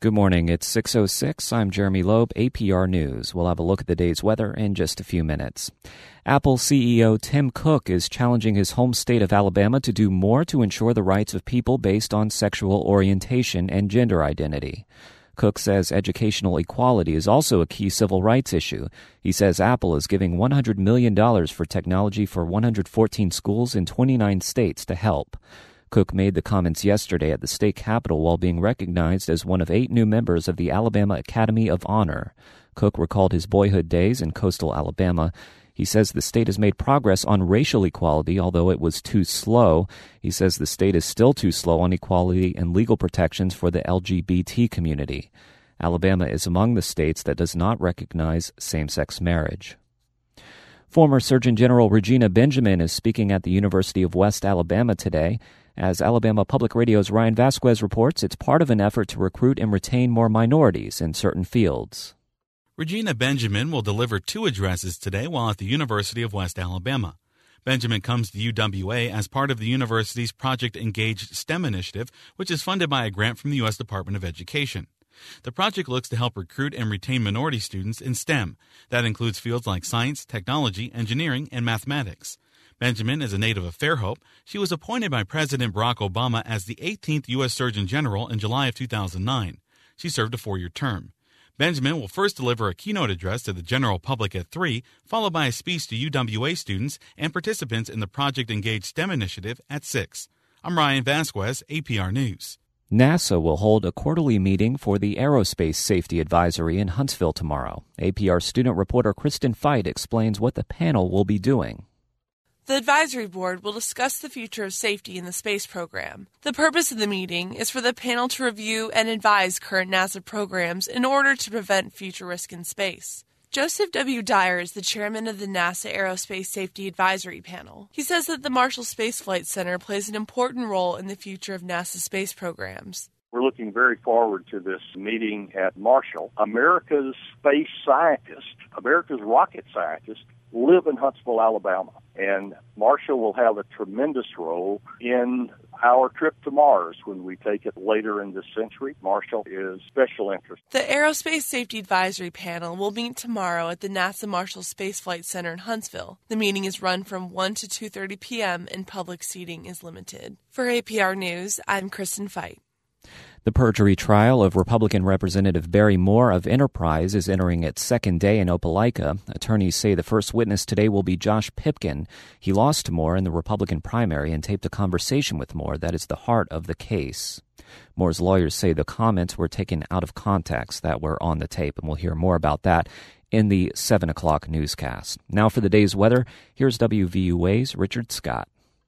Good morning. It's 6:06. I'm Jeremy Loeb, APR News. We'll have a look at the day's weather in just a few minutes. Apple CEO Tim Cook is challenging his home state of Alabama to do more to ensure the rights of people based on sexual orientation and gender identity. Cook says educational equality is also a key civil rights issue. He says Apple is giving $100 million for technology for 114 schools in 29 states to help. Cook made the comments yesterday at the state capitol while being recognized as one of 8 new members of the Alabama Academy of Honor. Cook recalled his boyhood days in coastal Alabama. He says the state has made progress on racial equality, although it was too slow. He says the state is still too slow on equality and legal protections for the LGBT community. Alabama is among the states that does not recognize same-sex marriage. Former Surgeon General Regina Benjamin is speaking at the University of West Alabama today. As Alabama Public Radio's Ryan Vasquez reports, it's part of an effort to recruit and retain more minorities in certain fields. Regina Benjamin will deliver 2 addresses today while at the University of West Alabama. Benjamin comes to UWA as part of the university's Project Engaged STEM initiative, which is funded by a grant from the U.S. Department of Education. The project looks to help recruit and retain minority students in STEM. That includes fields like science, technology, engineering, and mathematics. Benjamin is a native of Fairhope. She was appointed by President Barack Obama as the 18th U.S. Surgeon General in July of 2009. She served a 4-year term. Benjamin will first deliver a keynote address to the general public at 3, followed by a speech to UWA students and participants in the Project Engaged STEM initiative at 6. I'm Ryan Vasquez, APR News. NASA will hold a quarterly meeting for the Aerospace Safety Advisory in Huntsville tomorrow. APR student reporter Kristen Feit explains what the panel will be doing. The advisory board will discuss the future of safety in the space program. The purpose of the meeting is for the panel to review and advise current NASA programs in order to prevent future risk in space. Joseph W. Dyer is the chairman of the NASA Aerospace Safety Advisory Panel. He says that the Marshall Space Flight Center plays an important role in the future of NASA space programs. We're looking very forward to this meeting at Marshall. America's space scientists, America's rocket scientists, live in Huntsville, Alabama. And Marshall will have a tremendous role in our trip to Mars when we take it later in this century. Marshall is special interest. The Aerospace Safety Advisory Panel will meet tomorrow at the NASA Marshall Space Flight Center in Huntsville. The meeting is run from 1 to 2:30 p.m. and public seating is limited. For APR News, I'm Kristen Feit. The perjury trial of Republican Representative Barry Moore of Enterprise is entering its second day in Opelika. Attorneys say the first witness today will be Josh Pipkin. He lost to Moore in the Republican primary and taped a conversation with Moore that is the heart of the case. Moore's lawyers say the comments were taken out of context that were on the tape, and we'll hear more about that in the 7 o'clock newscast. Now for the day's weather, here's WVUA's Richard Scott.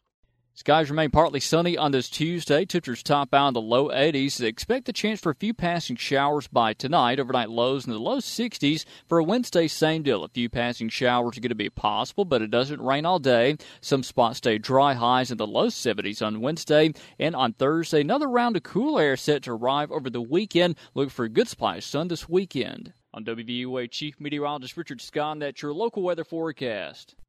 Skies remain partly sunny on this Tuesday. Temperatures top out in the low 80s. Expect a chance for a few passing showers by tonight. Overnight lows in the low 60s. For a Wednesday, same deal. A few passing showers are going to be possible, but it doesn't rain all day. Some spots stay dry. Highs in the low 70s on Wednesday. And on Thursday, another round of cool air set to arrive over the weekend. Look for a good supply of sun this weekend. On WVUA Chief Meteorologist Richard Scott, that's your local weather forecast.